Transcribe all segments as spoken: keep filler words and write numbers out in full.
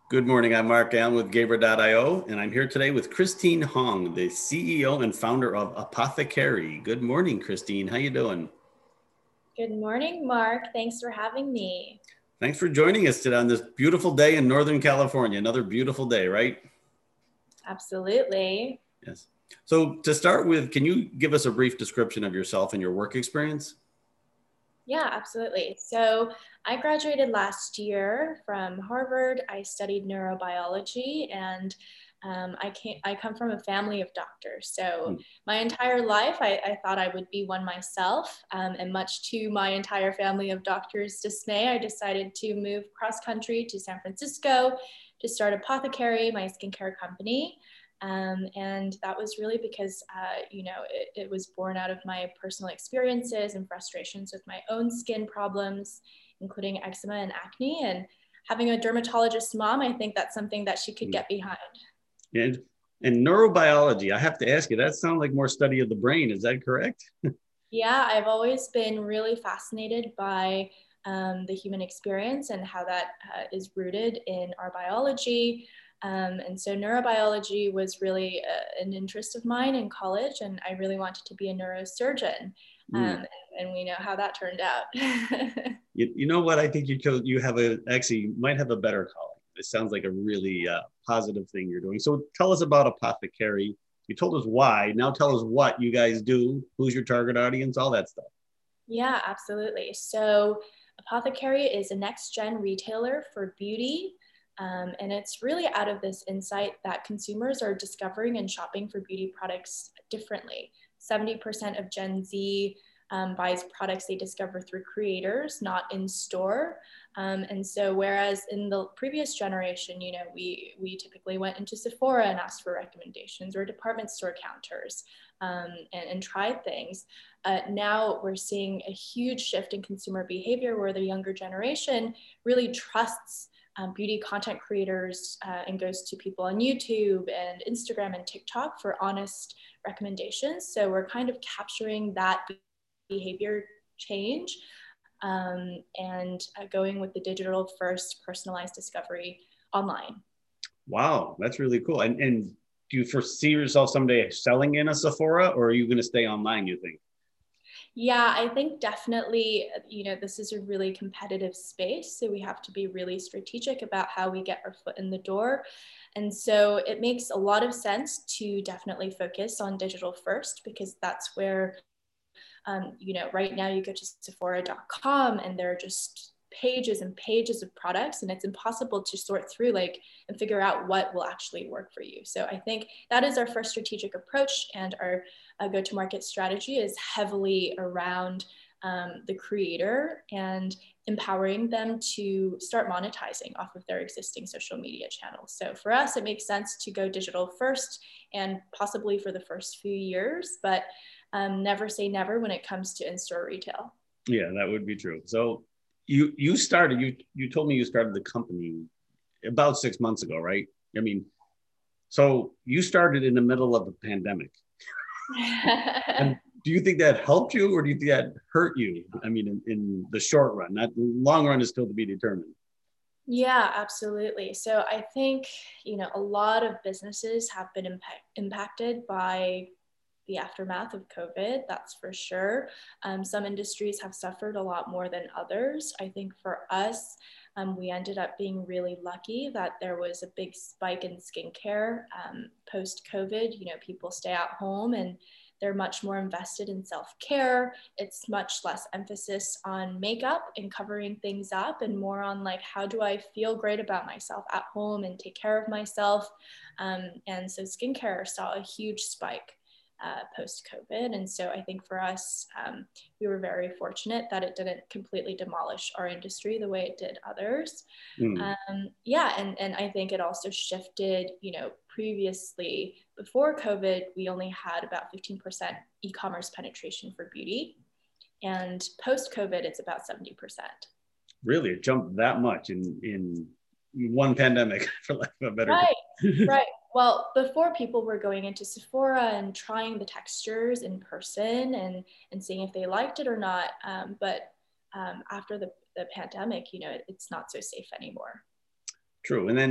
Good morning. I'm Mark Allen with Gaber dot i o, and I'm here today with Christine Hong, the C E O and founder of Apothecary. Good morning, Christine. How you doing? Good morning, Mark. Thanks for having me. Thanks for joining us today on this beautiful day in Northern California. Another beautiful day, right? Absolutely. Yes. So to start with, can you give us a brief description of yourself and your work experience? Yeah, absolutely. So I graduated last year from Harvard. I studied neurobiology and um, I, came, I come from a family of doctors. So Hmm. my entire life, I, I thought I would be one myself. Um, and much to my entire family of doctors' dismay, I decided to move cross country to San Francisco to start Apothecary, my skincare company. Um, and that was really because, uh, you know, it, it was born out of my personal experiences and frustrations with my own skin problems, including eczema and acne. And having a dermatologist mom, I think that's something that she could Hmm. get behind. And, and neurobiology, I have to ask you, that sounds like more study of the brain. Is that correct? Yeah, I've always been really fascinated by um, the human experience and how that uh, is rooted in our biology. Um, and so neurobiology was really uh, an interest of mine in college, and I really wanted to be a neurosurgeon. Hmm. Um, and we know how that turned out. You, you know what? I think you chose, you have a, actually, you might have a better calling. It sounds like a really uh, positive thing you're doing. So tell us about Apothecary. You told us why. Now tell us what you guys do, who's your target audience, all that stuff. Yeah, absolutely. So, Apothecary is a next gen retailer for beauty. Um, and it's really out of this insight that consumers are discovering and shopping for beauty products differently. seventy percent of Gen Z um, buys products they discover through creators, not in store. Um, and so, whereas in the previous generation, you know, we, we typically went into Sephora and asked for recommendations or department store counters um, and, and tried things. Uh, now we're seeing a huge shift in consumer behavior where the younger generation really trusts um, beauty content creators uh, and goes to people on YouTube and Instagram and TikTok for honest recommendations. So we're kind of capturing that behavior change um, and uh, going with the digital first personalized discovery online. Wow, that's really cool. And, and do you foresee yourself someday selling in a Sephora, or are you going to stay online, you think? Yeah, I think definitely, you know, this is a really competitive space. So we have to be really strategic about how we get our foot in the door. And so it makes a lot of sense to definitely focus on digital first because that's where um, you know, right now you go to Sephora dot com and there are just pages and pages of products and it's impossible to sort through like and figure out what will actually work for you. So I think that is our first strategic approach, and our uh, go-to-market strategy is heavily around um, the creator and empowering them to start monetizing off of their existing social media channels. So for us, it makes sense to go digital first and possibly for the first few years, but um, never say never when it comes to in-store retail. Yeah, that would be true. So you you started you you told me you started the company about six months ago, right? I mean, so you started in the middle of a pandemic. And do you think that helped you, or do you think that hurt you? I mean, in, in the short run, not the long run is still to be determined. Yeah, absolutely. So I think, you know, a lot of businesses have been impact, impacted by the aftermath of COVID, that's for sure. Um, some industries have suffered a lot more than others. I think for us, um, we ended up being really lucky that there was a big spike in skincare um, post COVID. You know, people stay at home and they're much more invested in self-care. It's much less emphasis on makeup and covering things up and more on like, how do I feel great about myself at home and take care of myself? Um, and so skincare saw a huge spike uh, post COVID. And so I think for us, um, we were very fortunate that it didn't completely demolish our industry the way it did others. Hmm. Um, yeah, and, and I think it also shifted, you know, previously before COVID, we only had about fifteen percent e-commerce penetration for beauty. And post COVID, it's about seventy percent. Really, it jumped that much in in one pandemic, for lack of a better Right, term. right. Well, before people were going into Sephora and trying the textures in person and and seeing if they liked it or not. Um, but um, after the, the pandemic, you know, it, it's not so safe anymore. True. And then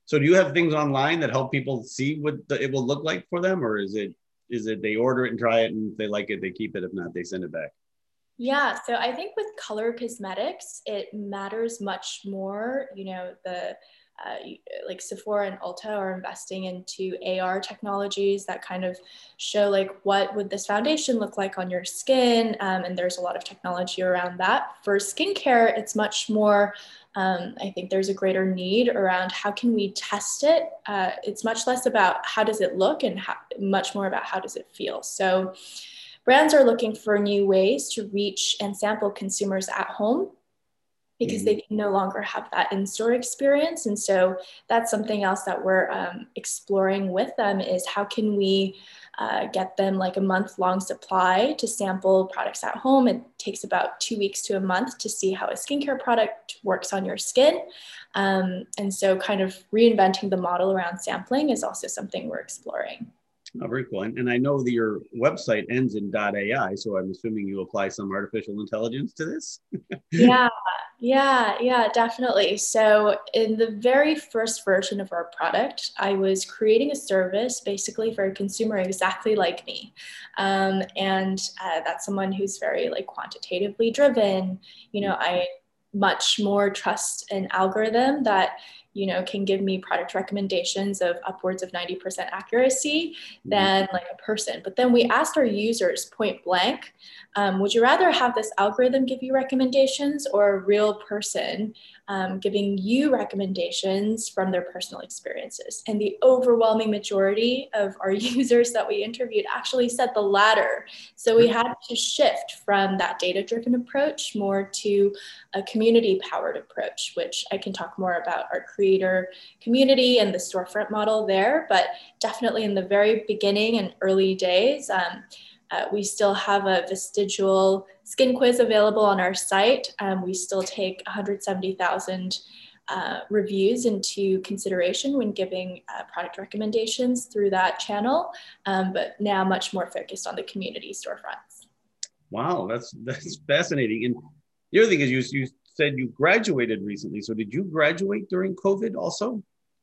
So do you have things online that help people see what the, it will look like for them, or is it is it they order it and try it, and if they like it, they keep it. If not, they send it back? Yeah, so I think with color cosmetics, it matters much more. You know, the uh, like Sephora and Ulta are investing into A R technologies that kind of show like what would this foundation look like on your skin, um, and there's a lot of technology around that. For skincare, it's much more. Um, I think there's a greater need around how can we test it. Uh, it's much less about how does it look and how, much more about how does it feel. So brands are looking for new ways to reach and sample consumers at home because they can no longer have that in-store experience. And so that's something else that we're um, exploring with them is how can we uh, get them like a month-long supply to sample products at home. It takes about two weeks to a month to see how a skincare product works on your skin. Um, and so kind of reinventing the model around sampling is also something we're exploring. Oh, very cool. And, and I know that your website ends in .ai, so I'm assuming you apply some artificial intelligence to this? Yeah, yeah, yeah, definitely. So in the very first version of our product, I was creating a service basically for a consumer exactly like me. Um, and uh, that's someone who's very like quantitatively driven. You know, I much more trust an algorithm that you know, can give me product recommendations of upwards of ninety percent accuracy than like a person. But then we asked our users point blank, um, would you rather have this algorithm give you recommendations or a real person um, giving you recommendations from their personal experiences? And the overwhelming majority of our users that we interviewed actually said the latter. So we had to shift from that data-driven approach more to a community-powered approach, which I can talk more about our creator community and the storefront model there. But definitely in the very beginning and early days, um, uh, we still have a vestigial skin quiz available on our site. Um, we still take one hundred seventy thousand uh, reviews into consideration when giving uh, product recommendations through that channel, um, but now much more focused on the community storefronts. Wow, that's that's fascinating. And the other thing is you, you said you graduated recently. So did you graduate during COVID also?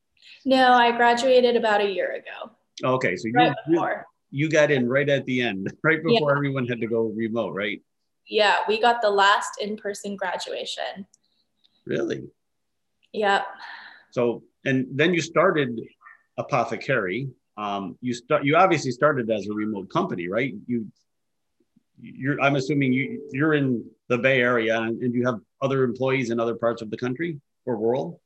No, I graduated about a year ago. Okay, so Right you before. you got in right at the end, right before Yeah. everyone had to go remote, right? Yeah, we got the last in-person graduation. Really? Yeah. So, and then you started Apothecary. Um, you start. You obviously started as a remote company, right? You, you're. I'm assuming you you're in the Bay Area, and, and you have other employees in other parts of the country or world.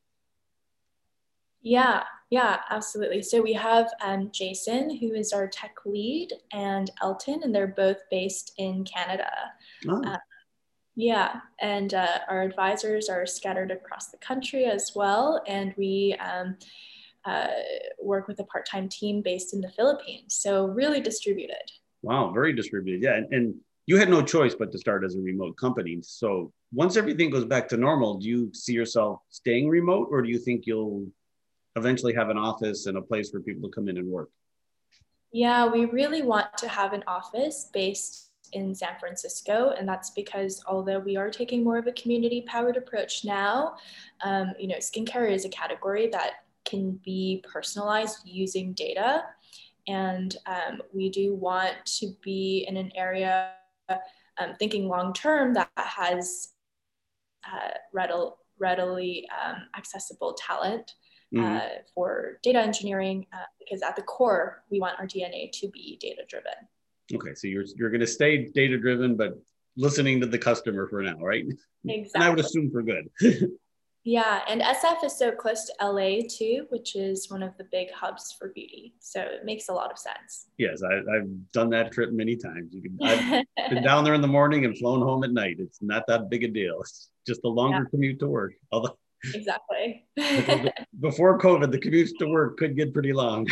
Yeah, yeah, absolutely. So we have um, Jason, who is our tech lead, and Elton, and they're both based in Canada. Oh. Uh, yeah, and uh, our advisors are scattered across the country as well, and we um, uh, work with a part-time team based in the Philippines. So really distributed. Wow, very distributed. Yeah, and, and you had no choice but to start as a remote company. So once everything goes back to normal, do you see yourself staying remote, or do you think you'll eventually have an office and a place for people to come in and work? Yeah, we really want to have an office based in San Francisco, and that's because although we are taking more of a community-powered approach now, um, you know, skincare is a category that can be personalized using data, and um, we do want to be in an area um, thinking long-term that has uh, readily, readily um, accessible talent Mm-hmm. uh, for data engineering, uh, because at the core, we want our D N A to be data driven. Okay, so you're you're going to stay data driven, but listening to the customer for now, right? Exactly. And I would assume for good. Yeah, and S F is so close to L A too, which is one of the big hubs for beauty. So it makes a lot of sense. Yes, I, I've done that trip many times. You can, I've been down there in the morning and flown home at night. It's not that big a deal. It's just a longer yeah. commute to work. Although exactly. before COVID, the commutes to work could get pretty long.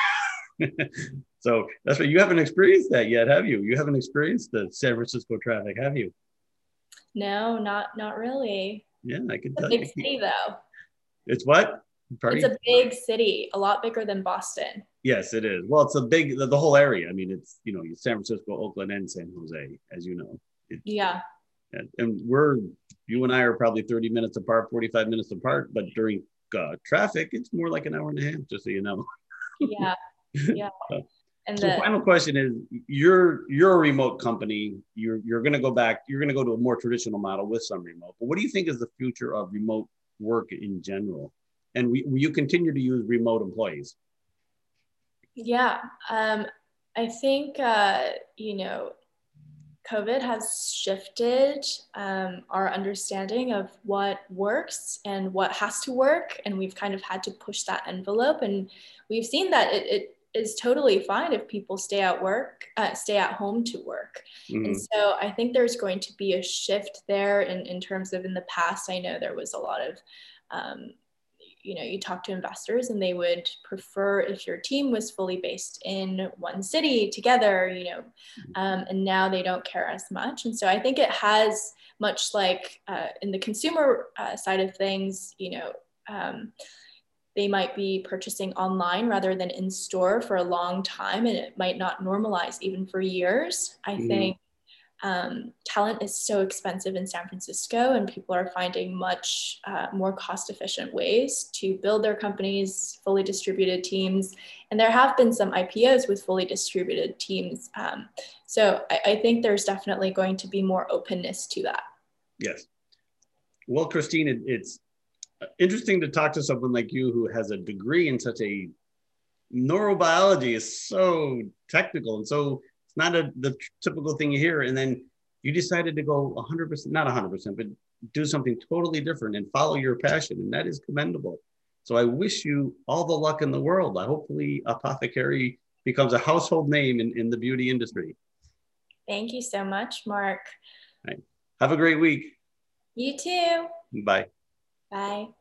So that's what you haven't experienced that yet, have you? You haven't experienced the San Francisco traffic, have you? No, not not really. Yeah, I can it's tell a big you. City, though. It's what? Pardon? It's a big city, a lot bigger than Boston. Yes, it is. Well, it's a big, the, the whole area. I mean, it's, you know, San Francisco, Oakland, and San Jose, as you know. It, yeah. And, and we're, you and I are probably thirty minutes apart, forty-five minutes apart, but during uh, traffic, it's more like an hour and a half, just so you know. Yeah, yeah. So, And so the final question is, you're you're a remote company. You're you're going to go back. You're going to go to a more traditional model with some remote. But what do you think is the future of remote work in general? And we, will you continue to use remote employees? Yeah, um, I think, uh, you know, COVID has shifted um, our understanding of what works and what has to work. And we've kind of had to push that envelope. And we've seen that it, it is totally fine if people stay at work, uh, stay at home to work. And Mm-hmm. so I think there's going to be a shift there in, in terms of in the past, I know there was a lot of um, you know, you talk to investors and they would prefer if your team was fully based in one city together, you know, um, and now they don't care as much. And so I think it has, much like uh, in the consumer uh, side of things, you know, um, they might be purchasing online rather than in store for a long time, and it might not normalize even for years. I Mm-hmm. think um, talent is so expensive in San Francisco, and people are finding much uh, more cost efficient ways to build their companies, fully distributed teams. And there have been some I P Os with fully distributed teams. Um, so I, I think there's definitely going to be more openness to that. Yes. Well, Christine, it, it's interesting to talk to someone like you who has a degree in such a neurobiology is so technical, and so it's not a, the typical thing you hear. And then you decided to go one hundred percent, not one hundred percent, but do something totally different and follow your passion. And that is commendable. So I wish you all the luck in the world. I hopefully Apothecary becomes a household name in, in the beauty industry. Thank you so much, Mark. Right. Have a great week. You too. Bye. Bye.